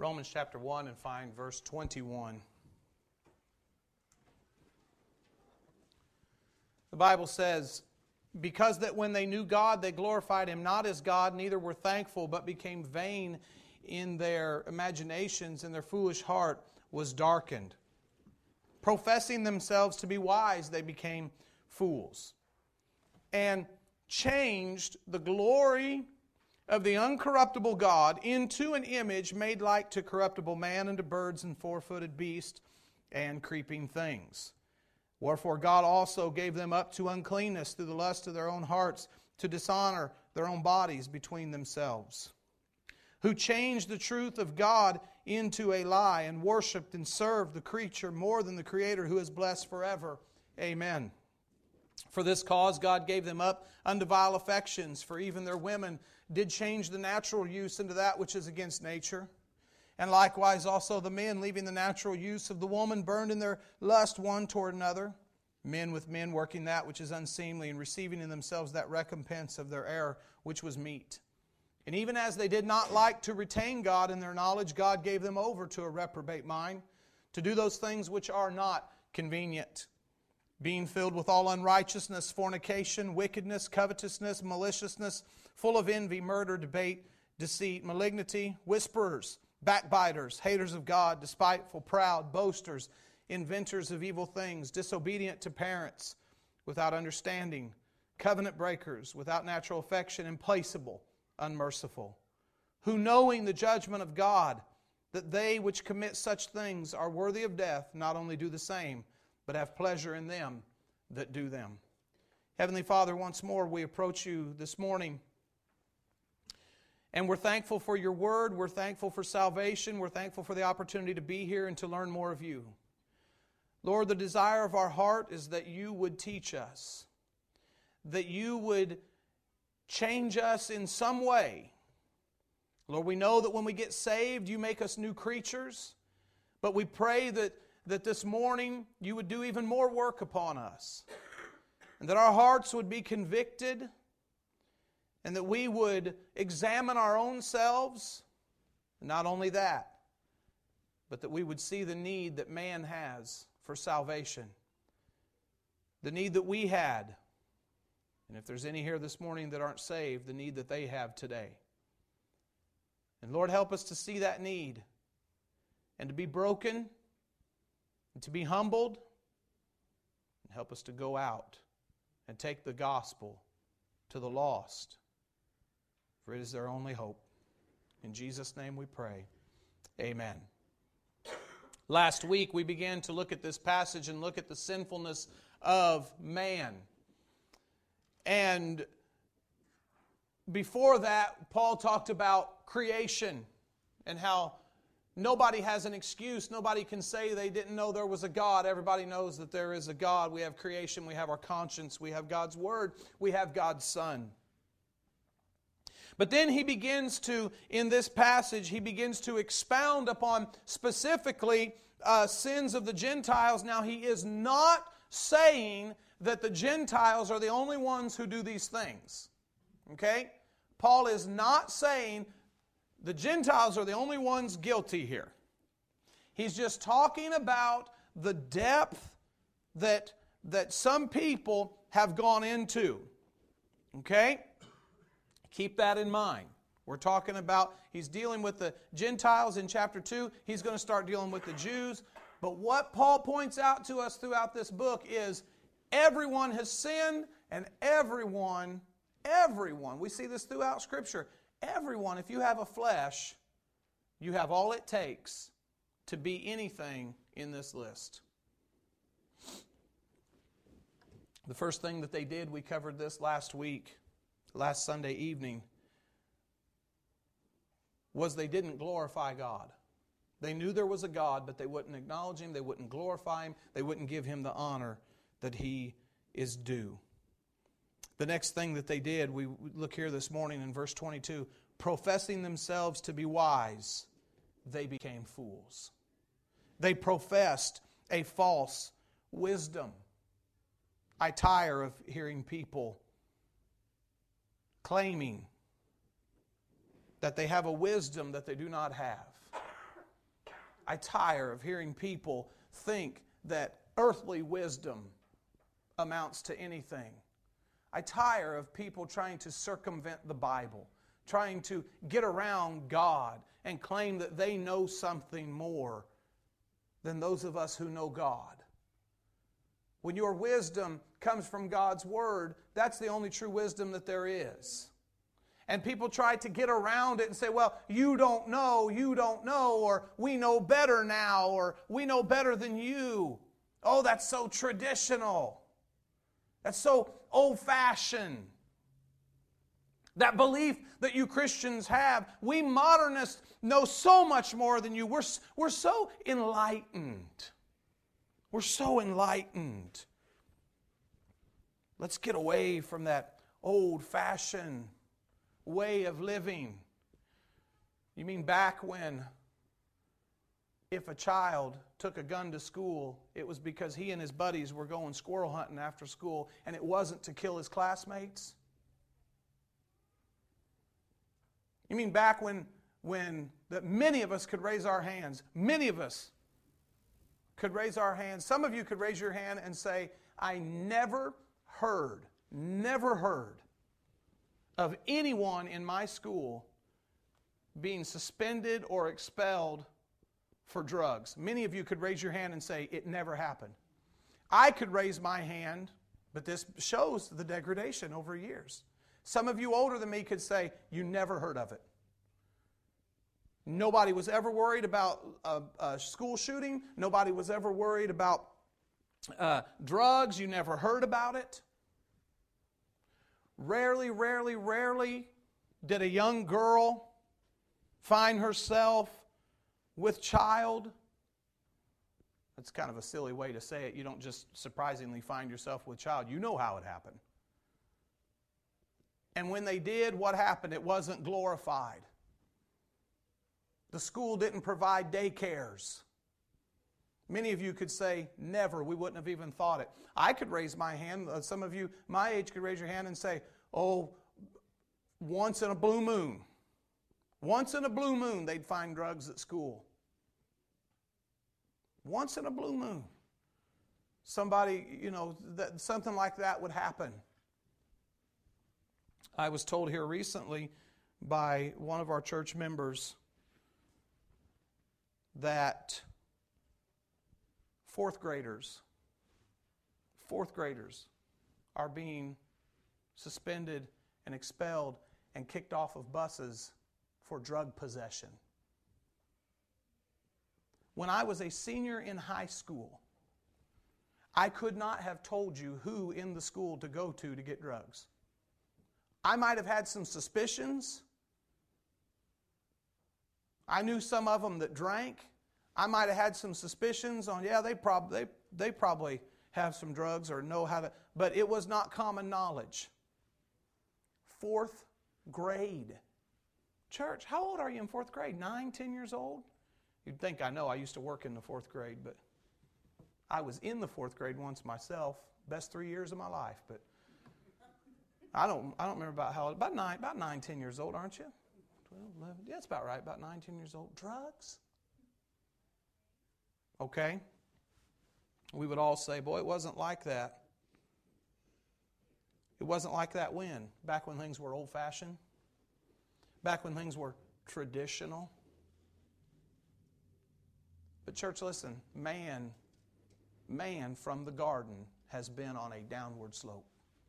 Romans chapter 1 and find verse 21. The Bible says, "Because that when they knew God, they glorified Him not as God, neither were thankful, but became vain in their imaginations, and their foolish heart was darkened. Professing themselves to be wise, they became fools, and changed the glory of the uncorruptible God into an image made like to corruptible man, and to birds and four-footed beasts and creeping things. Wherefore God also gave them up to uncleanness through the lust of their own hearts, to dishonor their own bodies between themselves. Who changed the truth of God into a lie, and worshipped and served the creature more than the Creator, who is blessed forever. Amen. For this cause God gave them up unto vile affections, for even their women did change the natural use into that which is against nature. And likewise also the men, leaving the natural use of the woman, burned in their lust one toward another. Men with men, working that which is unseemly, and receiving in themselves that recompense of their error, which was meet. And even as they did not like to retain God in their knowledge, God gave them over to a reprobate mind, to do those things which are not convenient. Being filled with all unrighteousness, fornication, wickedness, covetousness, maliciousness, full of envy, murder, debate, deceit, malignity, whisperers, backbiters, haters of God, despiteful, proud, boasters, inventors of evil things, disobedient to parents, without understanding, covenant breakers, without natural affection, implacable, unmerciful, who knowing the judgment of God, that they which commit such things are worthy of death, not only do the same, but have pleasure in them that do them." Heavenly Father, once more we approach You this morning, and we're thankful for Your Word, we're thankful for salvation, we're thankful for the opportunity to be here and to learn more of You. Lord, the desire of our heart is that You would teach us, that You would change us in some way. Lord, we know that when we get saved, You make us new creatures, but we pray that this morning You would do even more work upon us, and that our hearts would be convicted, and that we would examine our own selves, and not only that, but that we would see the need that man has for salvation, the need that we had, and if there's any here this morning that aren't saved, the need that they have today. And Lord, help us to see that need, and to be broken, and to be humbled, and help us to go out and take the gospel to the lost, for it is their only hope. In Jesus' name we pray. Amen. Last week we began to look at this passage and look at the sinfulness of man. And before that, Paul talked about creation and how nobody has an excuse. Nobody can say they didn't know there was a God. Everybody knows that there is a God. We have creation, we have our conscience, we have God's Word, we have God's Son. But then he begins to, in this passage, he begins to expound upon specifically sins of the Gentiles. Now, he is not saying that the Gentiles are the only ones who do these things. Okay? Paul is not saying the Gentiles are the only ones guilty here. He's just talking about the depth that some people have gone into. Okay? Keep that in mind. We're talking about, he's dealing with the Gentiles in chapter 2. He's going to start dealing with the Jews. But what Paul points out to us throughout this book is everyone has sinned, and everyone, we see this throughout Scripture, everyone, if you have a flesh, you have all it takes to be anything in this list. The first thing that they did, we covered this last Sunday evening, was they didn't glorify God. They knew there was a God, but they wouldn't acknowledge Him, they wouldn't glorify Him, they wouldn't give Him the honor that He is due. The next thing that they did, we look here this morning in verse 22, professing themselves to be wise, they became fools. They professed a false wisdom. I tire of hearing people claiming that they have a wisdom that they do not have. I tire of hearing people think that earthly wisdom amounts to anything. I tire of people trying to circumvent the Bible, trying to get around God and claim that they know something more than those of us who know God. When your wisdom comes from God's Word, that's the only true wisdom that there is. And people try to get around it and say, well, you don't know, or we know better now, or we know better than you. Oh, that's so traditional. That's so old-fashioned. That belief that you Christians have, we modernists know so much more than you. We're so enlightened. We're so enlightened. Let's get away from that old-fashioned way of living. You mean back when if a child took a gun to school, it was because he and his buddies were going squirrel hunting after school, and it wasn't to kill his classmates? You mean back when that many of us could raise our hands? Many of us could raise our hands. Some of you could raise your hand and say, I never heard of anyone in my school being suspended or expelled for drugs. Many of you could raise your hand and say, it never happened. I could raise my hand, but this shows the degradation over years. Some of you older than me could say, you never heard of it. Nobody was ever worried about a school shooting. Nobody was ever worried about drugs. You never heard about it. Rarely did a young girl find herself with child. That's kind of a silly way to say it. You don't just surprisingly find yourself with child. You know how it happened. And when they did, what happened? It wasn't glorified. The school didn't provide daycares. Many of you could say, never. We wouldn't have even thought it. I could raise my hand. Some of you my age could raise your hand and say, oh, once in a blue moon. Once in a blue moon, they'd find drugs at school. Once in a blue moon. Somebody, something like that would happen. I was told here recently by one of our church members that fourth graders are being suspended and expelled and kicked off of buses for drug possession. When I was a senior in high school, I could not have told you who in the school to go to get drugs. I might have had some suspicions. I knew some of them that drank. I might have had some suspicions on, they probably have some drugs or know how to, but it was not common knowledge. Fourth grade. Church, how old are you in fourth grade? 9, 10 years old? You'd think I know. I used to work in the fourth grade, but I was in the fourth grade once myself. Best 3 years of my life, but I don't remember about how old. About 9, 10 years old, aren't you? 12, 11. Yeah, that's about right. About 9, 10 years old. Drugs? Okay. We would all say, boy, it wasn't like that. It wasn't like that when? Back when things were old-fashioned? Back when things were traditional? But church, listen, man from the garden has been on a downward slope.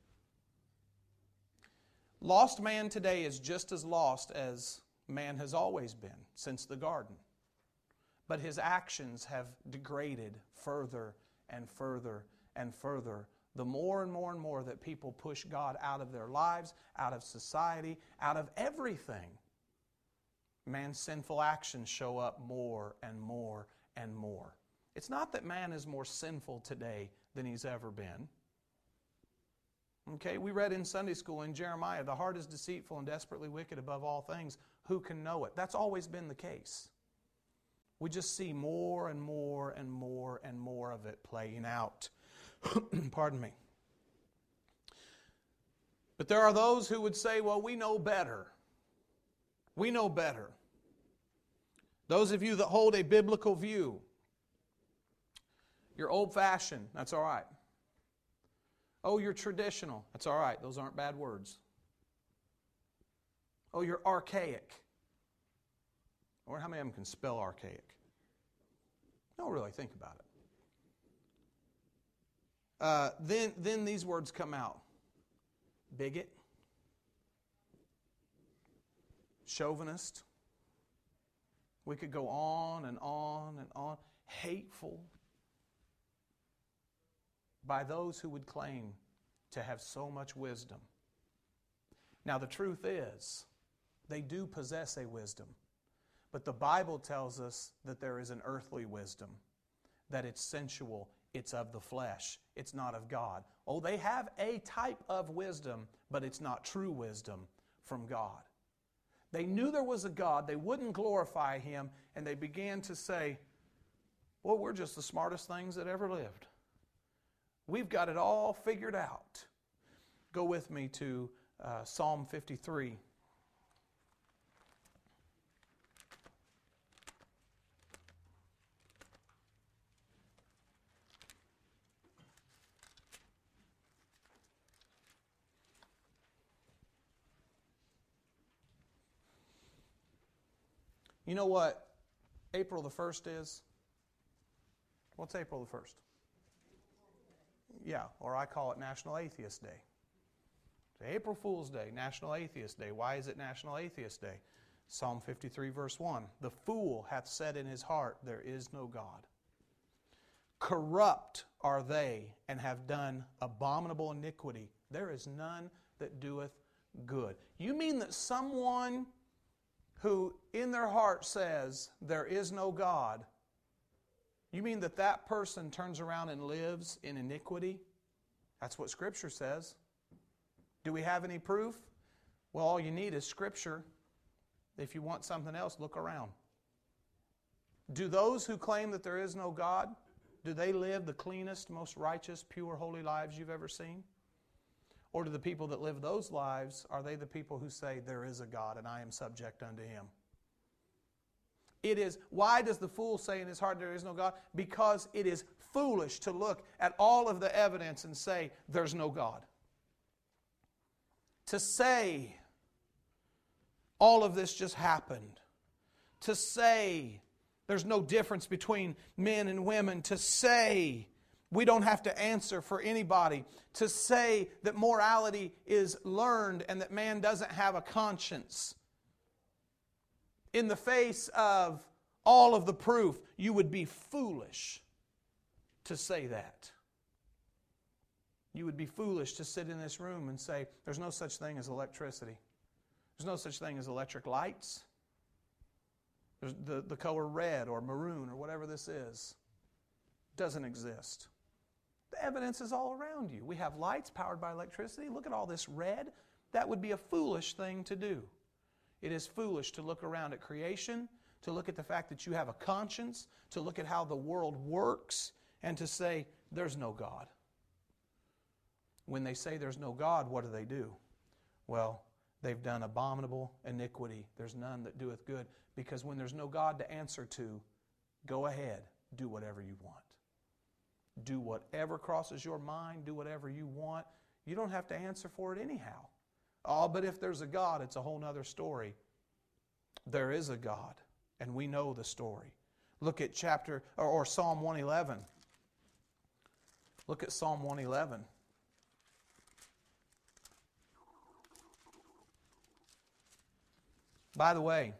Lost man today is just as lost as man has always been since the garden. But his actions have degraded further and further and further. The more and more and more that people push God out of their lives, out of society, out of everything, man's sinful actions show up more and more and more. It's not that man is more sinful today than he's ever been. Okay, we read in Sunday school in Jeremiah, the heart is deceitful and desperately wicked above all things. Who can know it? That's always been the case. We just see more and more and more and more of it playing out. Pardon me. But there are those who would say, well, we know better. We know better. Those of you that hold a biblical view, you're old-fashioned, that's all right. Oh, you're traditional, that's all right. Those aren't bad words. Oh, you're archaic. Or how many of them can spell archaic? Don't really think about it. Then these words come out. Bigot. Chauvinist. We could go on and on and on. Hateful. By those who would claim to have so much wisdom. Now the truth is, they do possess a wisdom. But the Bible tells us that there is an earthly wisdom. That it's sensual, it's of the flesh, it's not of God. Oh, they have a type of wisdom, but it's not true wisdom from God. They knew there was a God, they wouldn't glorify Him, and they began to say, well, we're just the smartest things that ever lived. We've got it all figured out. Go with me to Psalm 53. You know what April the 1st is? What's April the 1st? Yeah, or I call it National Atheist Day. It's April Fool's Day, National Atheist Day. Why is it National Atheist Day? Psalm 53 verse 1. The fool hath said in his heart, there is no God. Corrupt are they, and have done abominable iniquity. There is none that doeth good. You mean that someone who in their heart says, there is no God, you mean that that person turns around and lives in iniquity? That's what Scripture says. Do we have any proof? Well, all you need is Scripture. If you want something else, look around. Do those who claim that there is no God, do they live the cleanest, most righteous, pure, holy lives you've ever seen? Or do the people that live those lives, are they the people who say, there is a God and I am subject unto Him? It is, why does the fool say in his heart there is no God? Because it is foolish to look at all of the evidence and say, there's no God. To say, all of this just happened. To say, there's no difference between men and women. To say, we don't have to answer for anybody. To say that morality is learned and that man doesn't have a conscience. In the face of all of the proof, you would be foolish to say that. You would be foolish to sit in this room and say, there's no such thing as electricity. There's no such thing as electric lights. There's the color red or maroon or whatever this is. Doesn't exist. The evidence is all around you. We have lights powered by electricity. Look at all this red. That would be a foolish thing to do. It is foolish to look around at creation, to look at the fact that you have a conscience, to look at how the world works, and to say, there's no God. When they say there's no God, what do? Well, they've done abominable iniquity. There's none that doeth good. Because when there's no God to answer to, go ahead, do whatever you want. Do whatever crosses your mind, do whatever you want. You don't have to answer for it anyhow. Oh, but if there's a God, it's a whole other story. There is a God, and we know the story. Look at Psalm 111. Look at Psalm 111. By the way,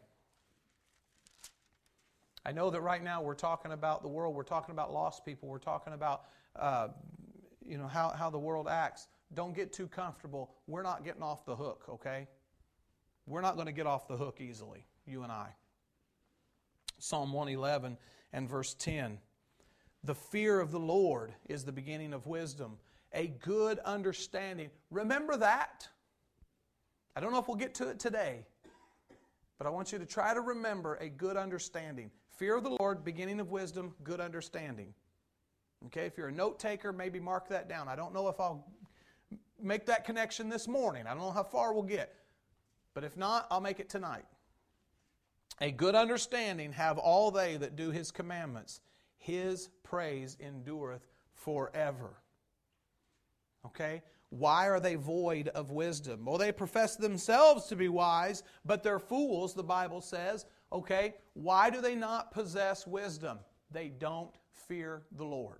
I know that right now we're talking about the world, we're talking about lost people, we're talking about how the world acts. Don't get too comfortable. We're not getting off the hook, okay? We're not going to get off the hook easily, you and I. Psalm 111 and verse 10. The fear of the Lord is the beginning of wisdom. A good understanding. Remember that. I don't know if we'll get to it today, but I want you to try to remember a good understanding. Fear of the Lord, beginning of wisdom, good understanding. Okay, if you're a note taker, maybe mark that down. I don't know if I'll make that connection this morning. I don't know how far we'll get. But if not, I'll make it tonight. A good understanding have all they that do His commandments. His praise endureth forever. Okay? Why are they void of wisdom? Well, they profess themselves to be wise, but they're fools, the Bible says. Okay? Why do they not possess wisdom? They don't fear the Lord.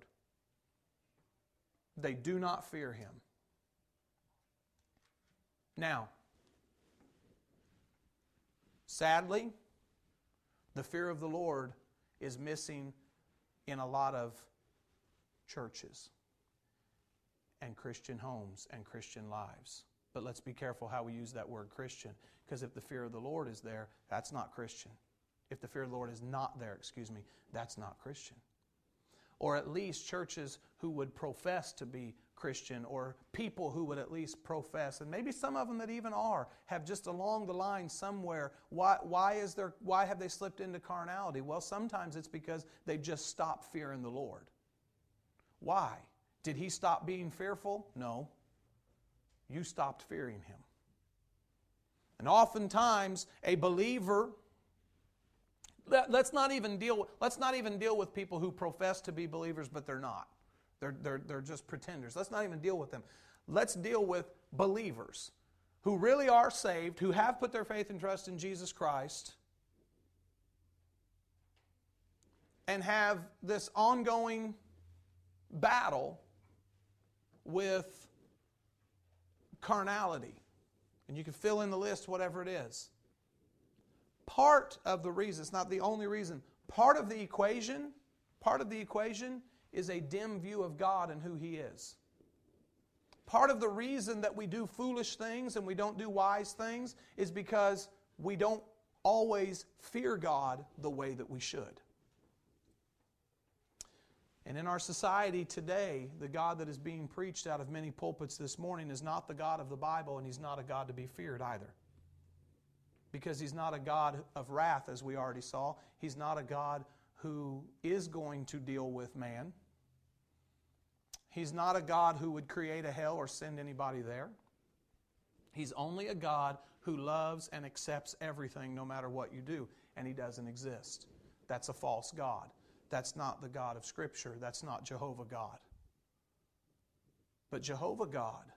They do not fear Him. Now, sadly, the fear of the Lord is missing in a lot of churches and Christian homes and Christian lives. But let's be careful how we use that word Christian, because if the fear of the Lord is there, that's not Christian. If the fear of the Lord is not there, that's not Christian. Or at least churches who would profess to be Christian, or people who would at least profess, and maybe some of them that even are, have just along the line somewhere, why have they slipped into carnality? Well, sometimes it's because they just stopped fearing the Lord. Why? Did He stop being fearful? No. You stopped fearing Him. And oftentimes, a believer, let's not even deal with people who profess to be believers, but they're not. They're just pretenders. Let's not even deal with them. Let's deal with believers who really are saved, who have put their faith and trust in Jesus Christ, and have this ongoing battle with carnality. And you can fill in the list, whatever it is. Part of the reason, it's not the only reason, part of the equation is a dim view of God and who He is. Part of the reason that we do foolish things and we don't do wise things is because we don't always fear God the way that we should. And in our society today, the God that is being preached out of many pulpits this morning is not the God of the Bible, and He's not a God to be feared either. Because He's not a God of wrath, as we already saw. He's not a God who is going to deal with man. He's not a God who would create a hell or send anybody there. He's only a God who loves and accepts everything no matter what you do, and He doesn't exist. That's a false God. That's not the God of Scripture. That's not Jehovah God. But Jehovah God,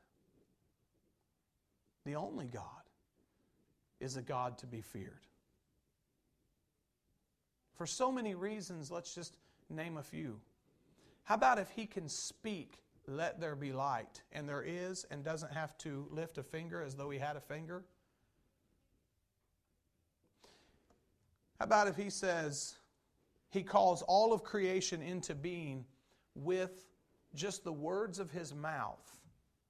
the only God, is a God to be feared. For so many reasons, let's just name a few. How about if He can speak, "Let there be light," and there is, and doesn't have to lift a finger as though He had a finger? How about if He says, He calls all of creation into being with just the words of His mouth?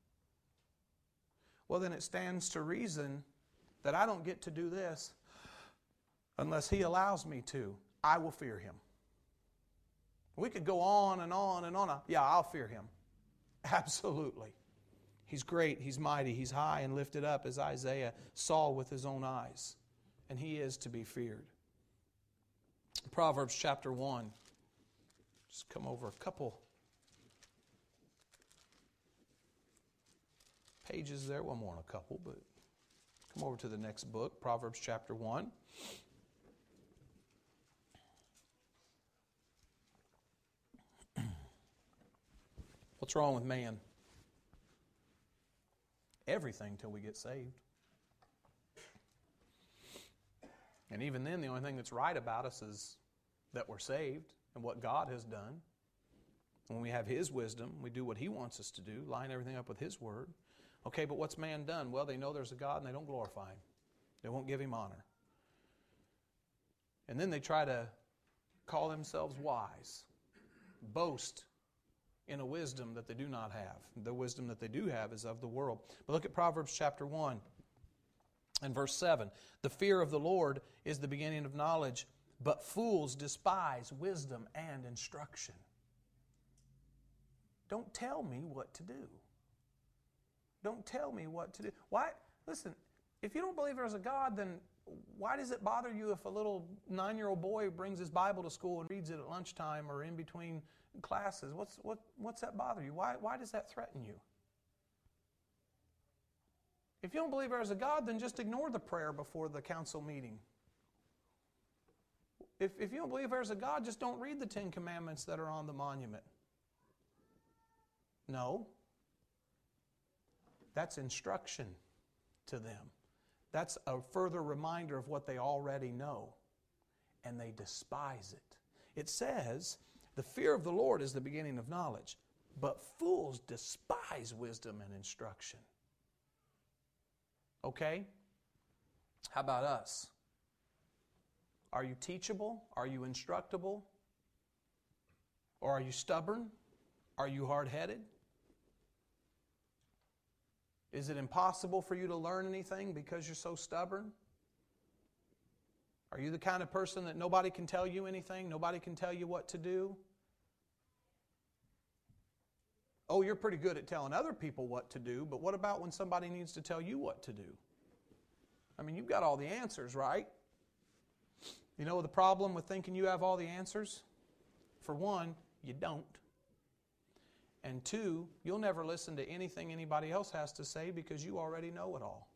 Well, then it stands to reason that I don't get to do this unless He allows me to. I will fear Him. We could go on and on and on. Yeah, I'll fear Him. Absolutely. He's great, He's mighty, He's high and lifted up, as Isaiah saw with his own eyes. And He is to be feared. Proverbs chapter 1. Just come over a couple pages there. Well, more than a couple, but come over to the next book, Proverbs chapter 1. What's wrong with man? Everything till we get saved. And even then, the only thing that's right about us is that we're saved and what God has done. When we have His wisdom, we do what He wants us to do, line everything up with His Word. Okay, but what's man done? Well, they know there's a God and they don't glorify Him. They won't give Him honor. And then they try to call themselves wise, boast in a wisdom that they do not have. The wisdom that they do have is of the world. But look at Proverbs chapter 1 and verse 7. The fear of the Lord is the beginning of knowledge, but fools despise wisdom and instruction. Don't tell me what to do. Don't tell me what to do. Why? Listen, if you don't believe there's a God, then why does it bother you if a little 9-year-old boy brings his Bible to school and reads it at lunchtime or in between classes? What's that bother you? Why does that threaten you? If you don't believe there's a God, then just ignore the prayer before the council meeting. If you don't believe there's a God, just don't read the 10 Commandments that are on the monument. No. That's instruction to them. That's a further reminder of what they already know. And they despise it. It says, the fear of the Lord is the beginning of knowledge, but fools despise wisdom and instruction. Okay? How about us? Are you teachable? Are you instructable? Or are you stubborn? Are you hard-headed? Is it impossible for you to learn anything because you're so stubborn? Are you the kind of person that nobody can tell you anything? Nobody can tell you what to do? Oh, you're pretty good at telling other people what to do, but what about when somebody needs to tell you what to do? I mean, you've got all the answers, right? You know the problem with thinking you have all the answers? For one, you don't. And two, you'll never listen to anything anybody else has to say because you already know it all.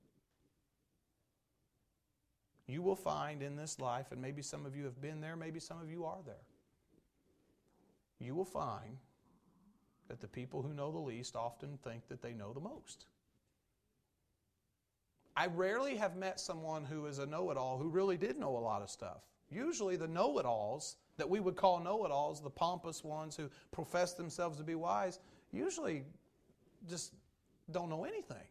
You will find in this life, and maybe some of you have been there, maybe some of you are there, you will find that the people who know the least often think that they know the most. I rarely have met someone who is a know-it-all who really did know a lot of stuff. Usually the know-it-alls that we would call know-it-alls, the pompous ones who profess themselves to be wise, usually just don't know anything.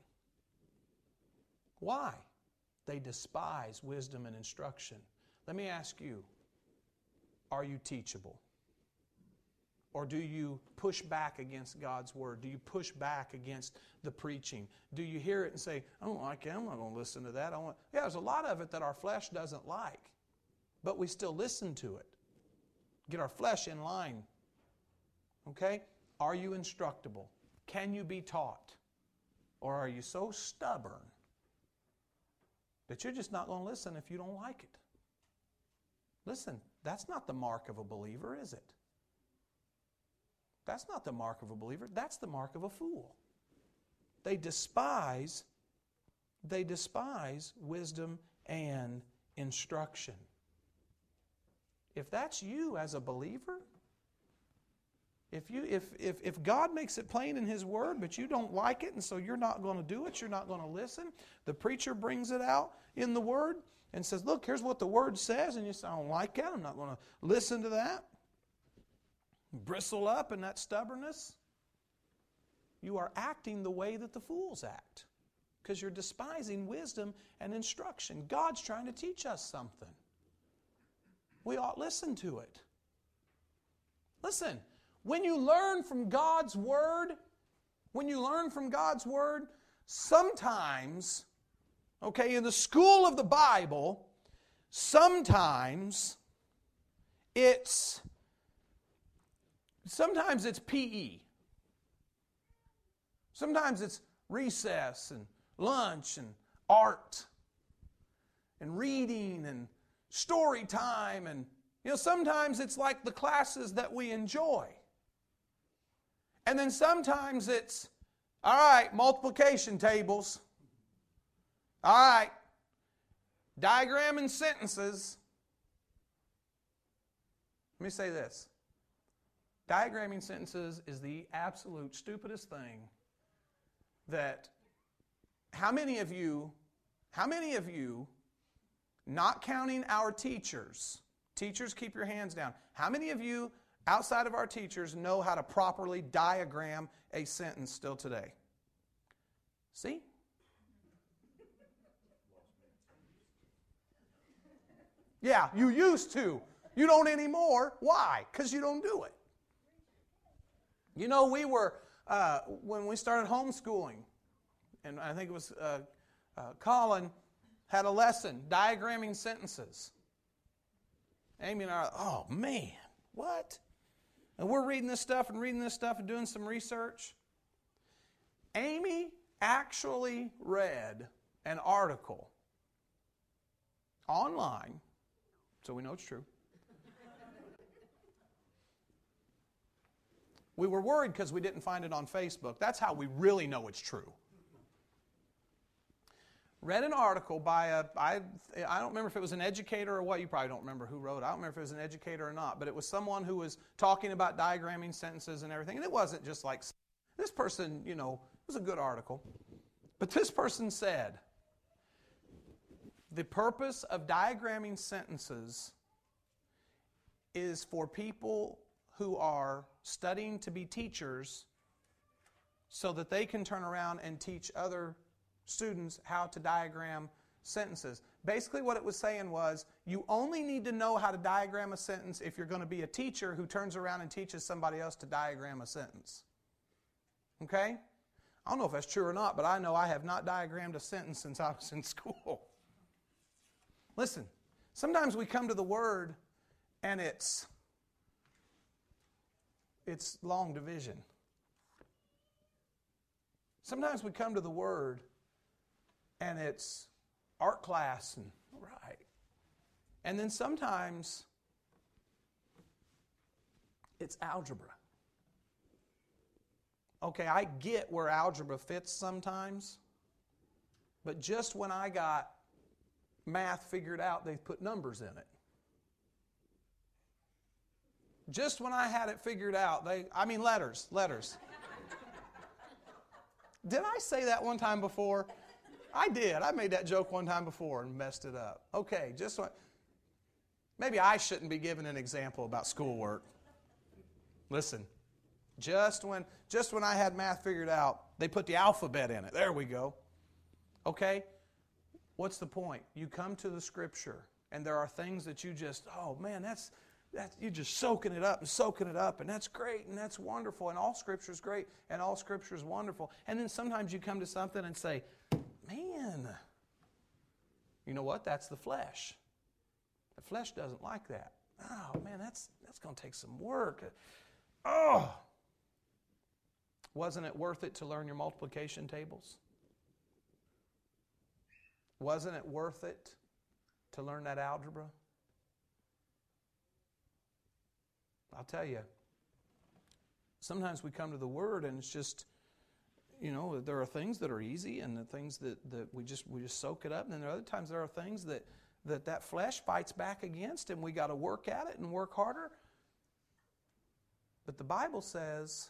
Why? They despise wisdom and instruction. Let me ask you, are you teachable? Or do you push back against God's Word? Do you push back against the preaching? Do you hear it and say, I don't like it, I'm not going to listen to that. Yeah, there's a lot of it that our flesh doesn't like, but we still listen to it. Get our flesh in line. Okay? Are you instructable? Can you be taught? Or are you so stubborn that you're just not going to listen if you don't like it? Listen, that's not the mark of a believer, is it? That's not the mark of a believer. That's the mark of a fool. They despise wisdom and instruction. If that's you as a believer, if God makes it plain in His Word, but you don't like it, and so you're not going to do it, you're not going to listen, the preacher brings it out in the Word and says, look, here's what the Word says, and you say, I don't like that, I'm not going to listen to that. Bristle up in that stubbornness. You are acting the way that the fools act because you're despising wisdom and instruction. God's trying to teach us something. We ought to listen to it. Listen, when you learn from God's Word, sometimes, okay, in the school of the Bible, sometimes it's PE. Sometimes it's recess and lunch and art and reading and story time. And, sometimes it's like the classes that we enjoy. And then sometimes it's, all right, multiplication tables. All right, diagramming sentences. Let me say this. Diagramming sentences is the absolute stupidest thing that, how many of you, not counting our teachers, keep your hands down, how many of you outside of our teachers know how to properly diagram a sentence still today? See? Yeah, you used to. You don't anymore. Why? Because you don't do it. We were, when we started homeschooling, and I think it was Colin had a lesson, diagramming sentences. Amy and I, oh man, what? And we're reading this stuff and doing some research. Amy actually read an article online, so we know it's true. We were worried because we didn't find it on Facebook. That's how we really know it's true. read an article by I don't remember if it was an educator or what. You probably don't remember who wrote it. I don't remember if it was an educator or not, but it was someone who was talking about diagramming sentences and everything. And it wasn't just like, this person, it was a good article. But this person said, the purpose of diagramming sentences is for people who are studying to be teachers so that they can turn around and teach other students how to diagram sentences. Basically what it was saying was, you only need to know how to diagram a sentence if you're going to be a teacher who turns around and teaches somebody else to diagram a sentence. Okay? I don't know if that's true or not, but I know I have not diagrammed a sentence since I was in school. Listen, sometimes we come to the Word and it's long division. Sometimes we come to the Word and it's art class and right. And then sometimes it's algebra. Okay, I get where algebra fits sometimes, but just when I got math figured out, they put numbers in it. Just when I had it figured out, letters. Did I say that one time before? I did. I made that joke one time before and messed it up. Okay, maybe I shouldn't be giving an example about schoolwork. Listen, just when I had math figured out, they put the alphabet in it. There we go. Okay? What's the point? You come to the Scripture, and there are things that you just, oh man, you're just soaking it up, and that's great, and that's wonderful, and all Scripture is great, and all Scripture is wonderful. And then sometimes you come to something and say, man, you know what? That's the flesh. The flesh doesn't like that. Oh man, that's going to take some work. Oh, wasn't it worth it to learn your multiplication tables? Wasn't it worth it to learn that algebra? I'll tell you, sometimes we come to the Word and it's just, there are things that are easy and the things that we just soak it up. And then there are other times there are things that flesh fights back against, and we got to work at it and work harder. But the Bible says,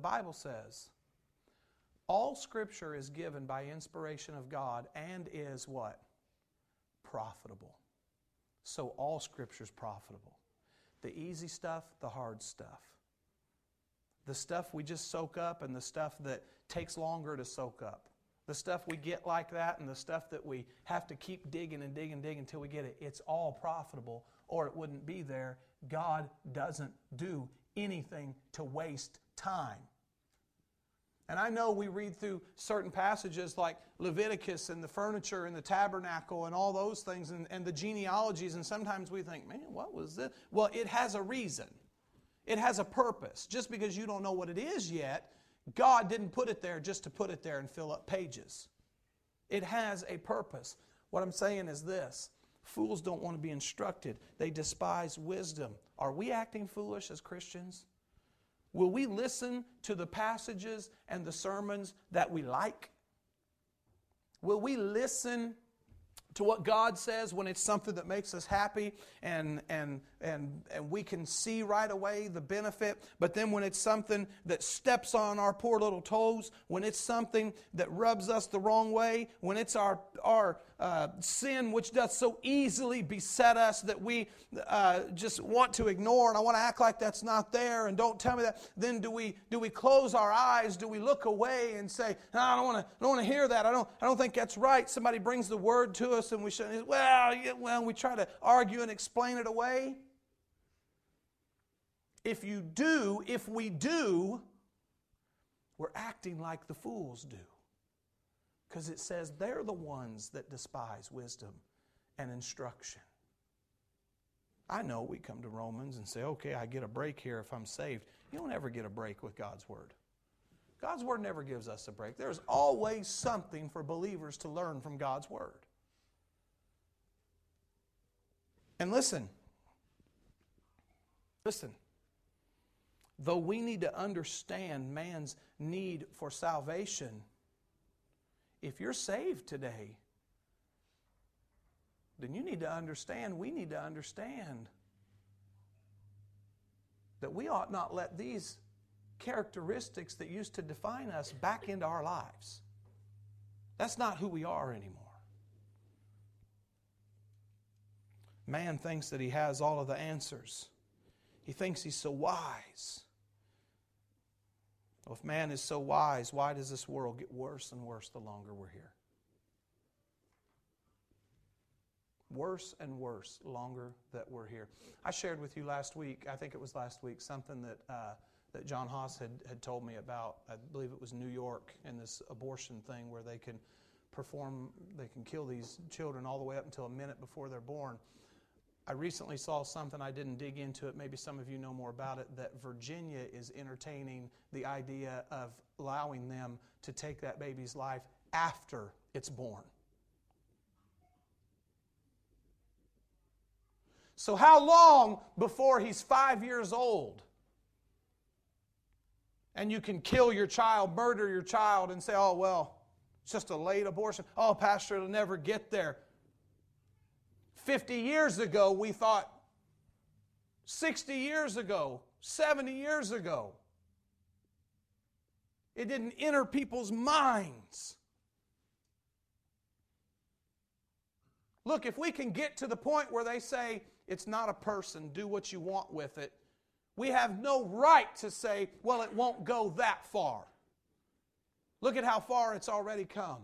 all Scripture is given by inspiration of God and is what? Profitable. So all Scripture is profitable. The easy stuff, the hard stuff. The stuff we just soak up and the stuff that takes longer to soak up. The stuff we get like that and the stuff that we have to keep digging and digging and digging until we get it. It's all profitable or it wouldn't be there. God doesn't do anything to waste time. And I know we read through certain passages like Leviticus and the furniture and the tabernacle and all those things and the genealogies, and sometimes we think, man, what was this? Well, it has a reason. It has a purpose. Just because you don't know what it is yet, God didn't put it there just to put it there and fill up pages. It has a purpose. What I'm saying is this. Fools don't want to be instructed. They despise wisdom. Are we acting foolish as Christians? Will we listen to the passages and the sermons that we like? Will we listen to what God says when it's something that makes us happy and we can see right away the benefit? But then when it's something that steps on our poor little toes, when it's something that rubs us the wrong way, when it's our sin which does so easily beset us that we just want to ignore, and I want to act like that's not there, and don't tell me that, then do we close our eyes? Do we look away and say, no, I don't want to hear that. I don't think that's right. Somebody brings the word to us and we say, we try to argue and explain it away. If we do, we're acting like the fools do. Because it says they're the ones that despise wisdom and instruction. I know we come to Romans and say, okay, I get a break here if I'm saved. You don't ever get a break with God's Word. God's Word never gives us a break. There's always something for believers to learn from God's Word. And listen, though we need to understand man's need for salvation, if you're saved today, then you need to understand, we need to understand that we ought not let these characteristics that used to define us back into our lives. That's not who we are anymore. Man thinks that he has all of the answers. He thinks he's so wise. Well, if man is so wise, why does this world get worse and worse the longer we're here? Worse and worse the longer that we're here. I shared with you last week, I think it was last week, something that John Haas had told me about. I believe it was New York and this abortion thing where they can kill these children all the way up until a minute before they're born. I recently saw something, I didn't dig into it, maybe some of you know more about it, that Virginia is entertaining the idea of allowing them to take that baby's life after it's born. So how long before he's 5 years old? And you can kill your child, murder your child, and say, oh, well, it's just a late abortion. Oh, Pastor, it'll never get there. 50 years ago, we thought, 60 years ago, 70 years ago. It didn't enter people's minds. Look, if we can get to the point where they say, it's not a person, do what you want with it, we have no right to say, well, it won't go that far. Look at how far it's already come.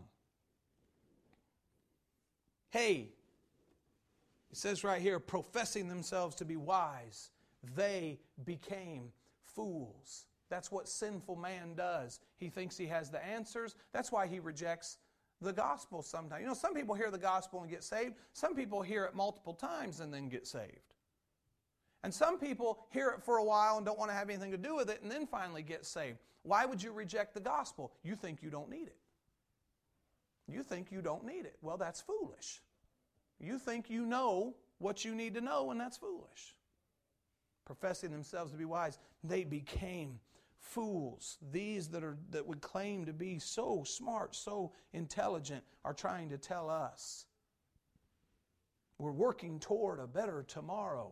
Hey, it says right here, professing themselves to be wise, they became fools. That's what sinful man does. He thinks he has the answers. That's why he rejects the gospel sometimes. You know, some people hear the gospel and get saved. Some people hear it multiple times and then get saved. And some people hear it for a while and don't want to have anything to do with it and then finally get saved. Why would you reject the gospel? You think you don't need it. You think you don't need it. Well, that's foolish. You think you know what you need to know, and that's foolish. Professing themselves to be wise, they became fools. These that would claim to be so smart, so intelligent, are trying to tell us we're working toward a better tomorrow.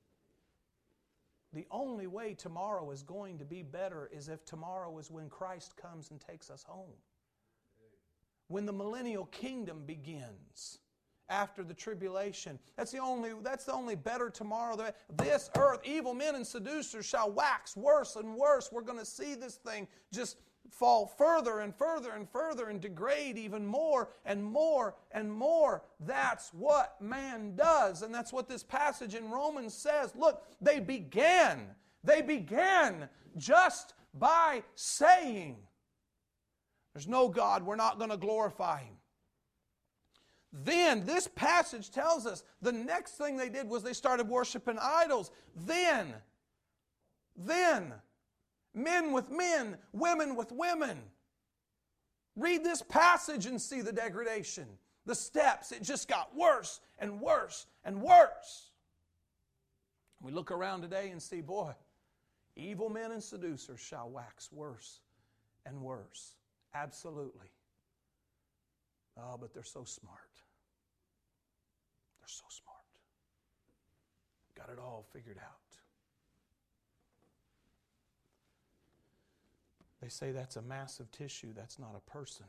The only way tomorrow is going to be better is if tomorrow is when Christ comes and takes us home. When the millennial kingdom begins after the tribulation. That's the only better tomorrow. This earth, evil men and seducers shall wax worse and worse. We're going to see this thing just fall further and further and further and degrade even more and more and more. That's what man does. And that's what this passage in Romans says. Look, they began just by saying, there's no God, we're not going to glorify Him. Then, this passage tells us the next thing they did was they started worshiping idols. Then, men with men, women with women. Read this passage and see the degradation. The steps, it just got worse and worse and worse. We look around today and see, boy, evil men and seducers shall wax worse and worse. Absolutely. Oh, but they're so smart. They're so smart. Got it all figured out. They say that's a massive tissue. That's not a person.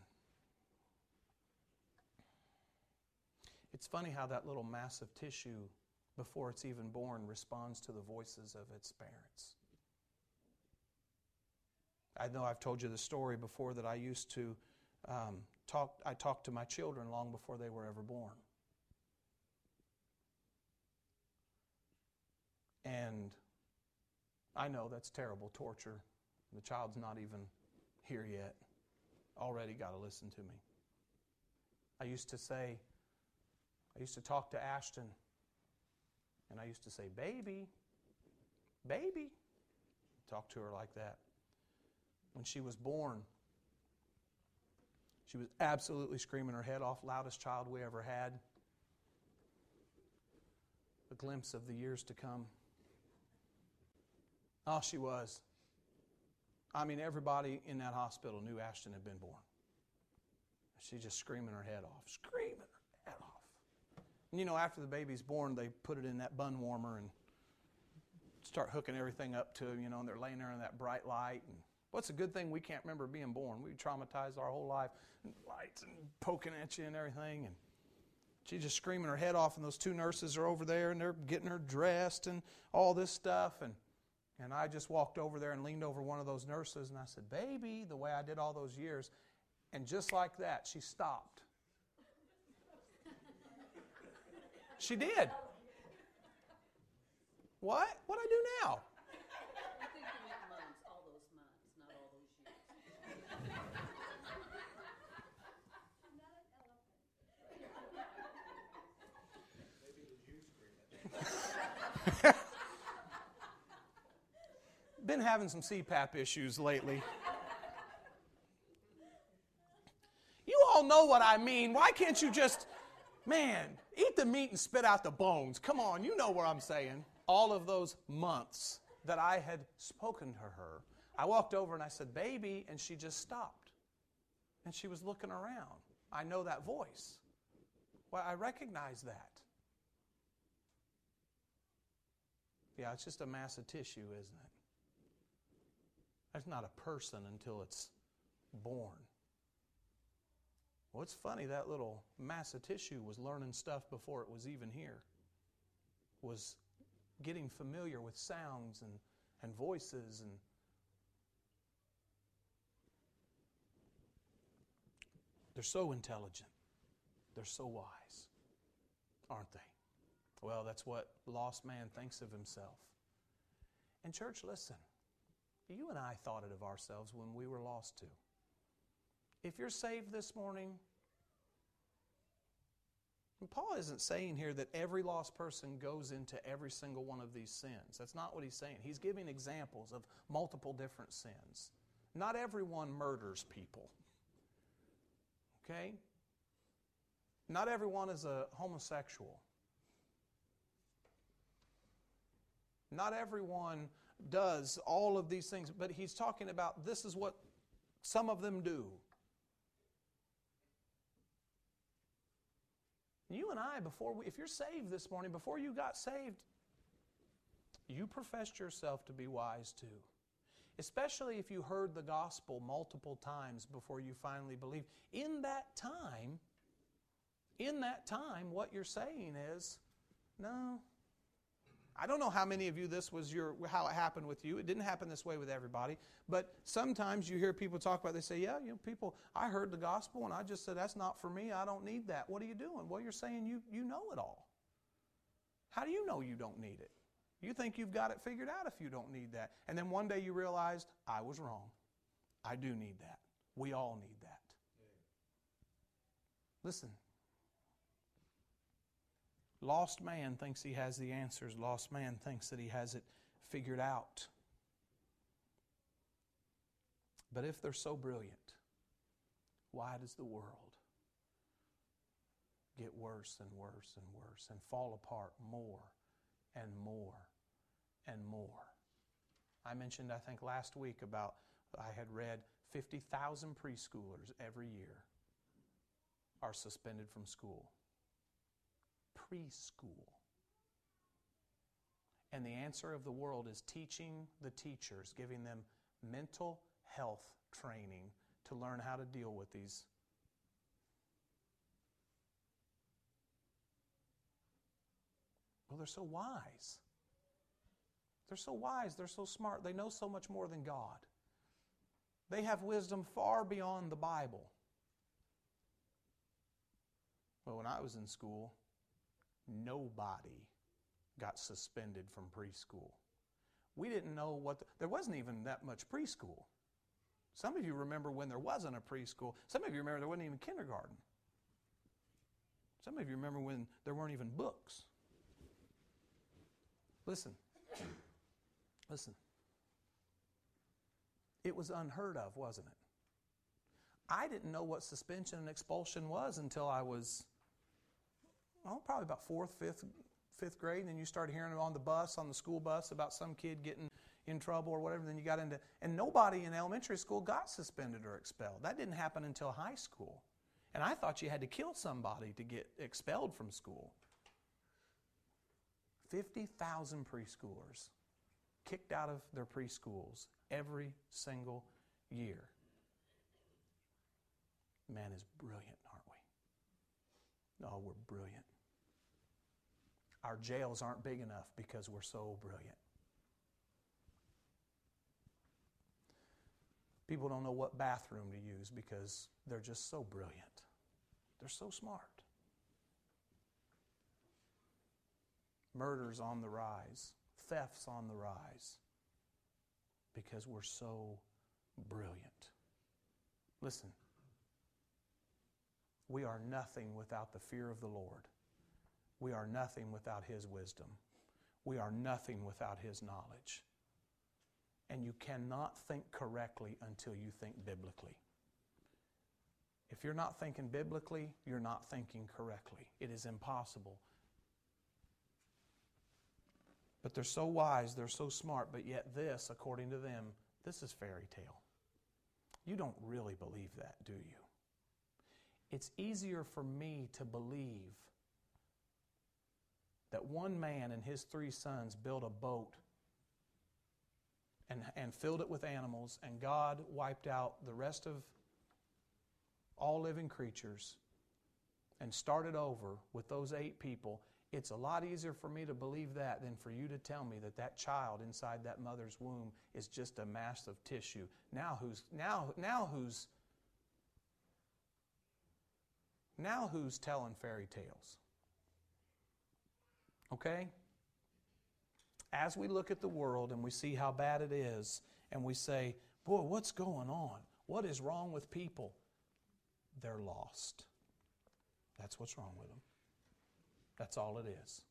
It's funny how that little massive tissue, before it's even born, responds to the voices of its parents. I know I've told you the story before that I used to talked to my children long before they were ever born. And I know that's terrible torture. The child's not even here yet. Already got to listen to me. I used to talk to Ashton, and I used to say, baby, baby. Talk to her like that. When she was born, she was absolutely screaming her head off, loudest child we ever had. A glimpse of the years to come. Oh, she was. I mean, everybody in that hospital knew Ashton had been born. She's just screaming her head off, screaming her head off. And after the baby's born, they put it in that bun warmer and start hooking everything up to, and they're laying there in that bright light. And what's a good thing we can't remember being born? We traumatized our whole life. And lights and poking at you and everything. And she's just screaming her head off, and those two nurses are over there, and they're getting her dressed and all this stuff. And I just walked over there and leaned over one of those nurses, and I said, "Baby," the way I did all those years. And just like that, she stopped. She did. What? What'd I do now? I think you meant months, all those months, not all those years. Been having some CPAP issues lately. You all know what I mean. Why can't you just, eat the meat and spit out the bones? Come on, you know what I'm saying. All of those months that I had spoken to her, I walked over and I said, "Baby," and she just stopped. And she was looking around. I know that voice. Well, I recognize that. Yeah, it's just a mass of tissue, isn't it? That's not a person until it's born. Well, it's funny, that little mass of tissue was learning stuff before it was even here. Was getting familiar with sounds and voices. And they're so intelligent. They're so wise, aren't they? Well, that's what lost man thinks of himself. And church, listen. You and I thought it of ourselves when we were lost too. If you're saved this morning, and Paul isn't saying here that every lost person goes into every single one of these sins. That's not what he's saying. He's giving examples of multiple different sins. Not everyone murders people. Okay? Not everyone is a homosexual. Not everyone does all of these things, but he's talking about this is what some of them do. You and I, if you're saved this morning, before you got saved, you professed yourself to be wise too. Especially if you heard the gospel multiple times before you finally believed. In that time, what you're saying is, no. I don't know how many of you how it happened with you. It didn't happen this way with everybody. But sometimes you hear people talk about, they say, I heard the gospel and I just said, that's not for me. I don't need that. What are you doing? Well, you're saying you know it all. How do you know you don't need it? You think you've got it figured out if you don't need that. And then one day you realized, I was wrong. I do need that. We all need that. Listen. Lost man thinks he has the answers. Lost man thinks that he has it figured out. But if they're so brilliant, why does the world get worse and worse and worse and fall apart more and more and more? I mentioned, I think last week, about I had read 50,000 preschoolers every year are suspended from school. Preschool. And the answer of the world is teaching the teachers, giving them mental health training to learn how to deal with these. Well, they're so wise. They're so wise. They're so smart. They know so much more than God. They have wisdom far beyond the Bible. Well, when I was in school, nobody got suspended from preschool. We didn't know there wasn't even that much preschool. Some of you remember when there wasn't a preschool. Some of you remember there wasn't even kindergarten. Some of you remember when there weren't even books. Listen. It was unheard of, wasn't it? I didn't know what suspension and expulsion was until I was probably about fifth grade, and then you started hearing on the school bus, about some kid getting in trouble or whatever. Then you got into, and nobody in elementary school got suspended or expelled. That didn't happen until high school. And I thought you had to kill somebody to get expelled from school. 50,000 preschoolers kicked out of their preschools every single year. Man is brilliant, aren't we? Oh, we're brilliant. Our jails aren't big enough because we're so brilliant. People don't know what bathroom to use because they're just so brilliant. They're so smart. Murder's on the rise. Theft's on the rise. Because we're so brilliant. Listen. We are nothing without the fear of the Lord. We are nothing without His wisdom. We are nothing without His knowledge. And you cannot think correctly until you think biblically. If you're not thinking biblically, you're not thinking correctly. It is impossible. But they're so wise, they're so smart, but yet this, according to them, this is fairy tale. You don't really believe that, do you? It's easier for me to believe that one man and his 3 sons built a boat and filled it with animals, and God wiped out the rest of all living creatures and started over with those 8 people. It's a lot easier for me to believe that than for you to tell me that that child inside that mother's womb is just a mass of tissue. Now who's telling fairy tales? Okay? As we look at the world and we see how bad it is, and we say, boy, what's going on? What is wrong with people? They're lost. That's what's wrong with them. That's all it is.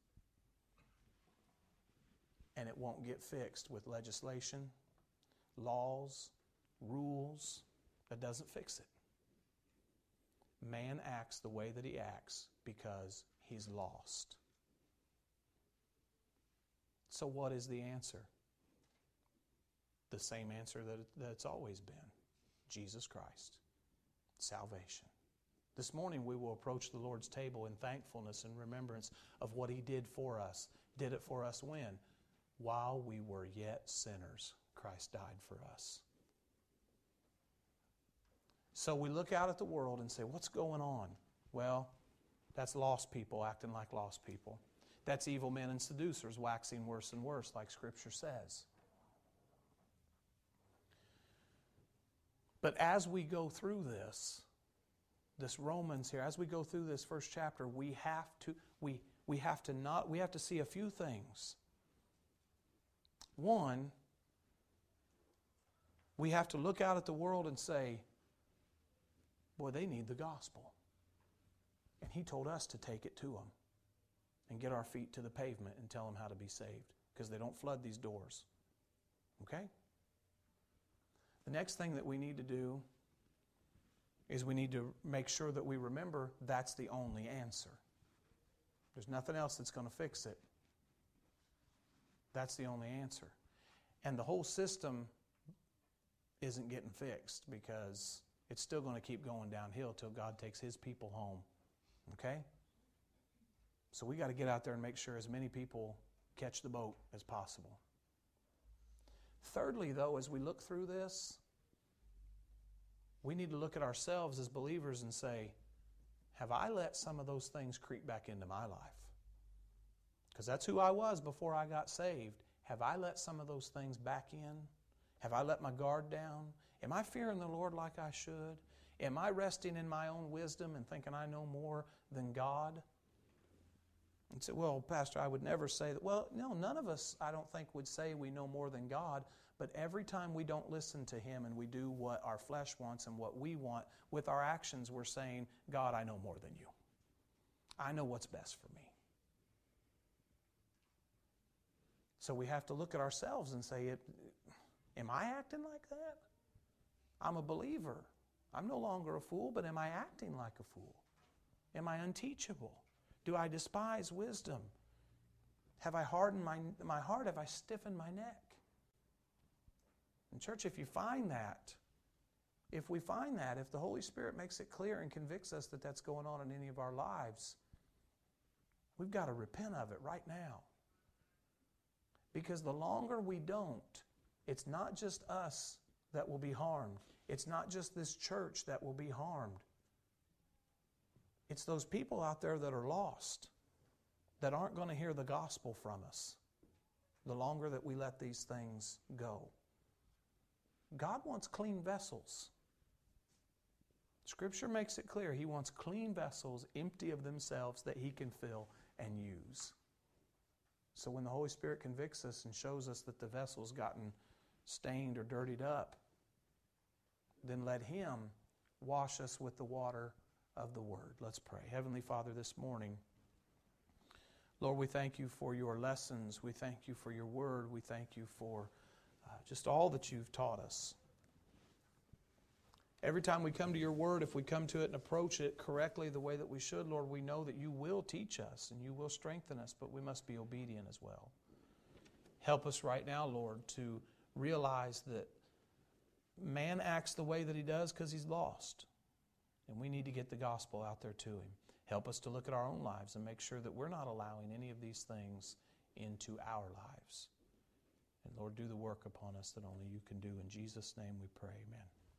And it won't get fixed with legislation, laws, rules. That doesn't fix it. Man acts the way that he acts because he's lost. So what is the answer? The same answer that it's always been. Jesus Christ. Salvation. This morning we will approach the Lord's table in thankfulness and remembrance of what He did for us. Did it for us when? While we were yet sinners, Christ died for us. So we look out at the world and say, what's going on? Well, that's lost people acting like lost people. That's evil men and seducers waxing worse and worse, like Scripture says. But as we go through this Romans here, as we go through this first chapter, we have to see a few things. One, we have to look out at the world and say, boy, they need the gospel. And He told us to take it to them and get our feet to the pavement and tell them how to be saved, because they don't flood these doors. Okay? The next thing that we need to do is we need to make sure that we remember that's the only answer. There's nothing else that's going to fix it. That's the only answer. And the whole system isn't getting fixed because it's still going to keep going downhill till God takes His people home. Okay? So we got to get out there and make sure as many people catch the boat as possible. Thirdly, though, as we look through this, we need to look at ourselves as believers and say, have I let some of those things creep back into my life? Because that's who I was before I got saved. Have I let some of those things back in? Have I let my guard down? Am I fearing the Lord like I should? Am I resting in my own wisdom and thinking I know more than God? And say, well, Pastor, I would never say that. Well, no, none of us, I don't think, would say we know more than God. But every time we don't listen to Him and we do what our flesh wants and what we want, with our actions we're saying, God, I know more than you. I know what's best for me. So we have to look at ourselves and say, am I acting like that? I'm a believer. I'm no longer a fool, but am I acting like a fool? Am I unteachable? Do I despise wisdom? Have I hardened my heart? Have I stiffened my neck? And church, if we find that, if the Holy Spirit makes it clear and convicts us that that's going on in any of our lives, we've got to repent of it right now. Because the longer we don't, it's not just us that will be harmed. It's not just this church that will be harmed. It's those people out there that are lost, that aren't going to hear the gospel from us the longer that we let these things go. God wants clean vessels. Scripture makes it clear He wants clean vessels, empty of themselves, that He can fill and use. So when the Holy Spirit convicts us and shows us that the vessel's gotten stained or dirtied up, then let Him wash us with the water of the Word. Let's pray. Heavenly Father, this morning, Lord, we thank You for Your lessons. We thank You for Your Word. We thank You for just all that You've taught us. Every time we come to Your Word, if we come to it and approach it correctly the way that we should, Lord, we know that You will teach us and You will strengthen us, but we must be obedient as well. Help us right now, Lord, to realize that man acts the way that he does because he's lost. And we need to get the gospel out there to him. Help us to look at our own lives and make sure that we're not allowing any of these things into our lives. And Lord, do the work upon us that only You can do. In Jesus' name we pray, amen.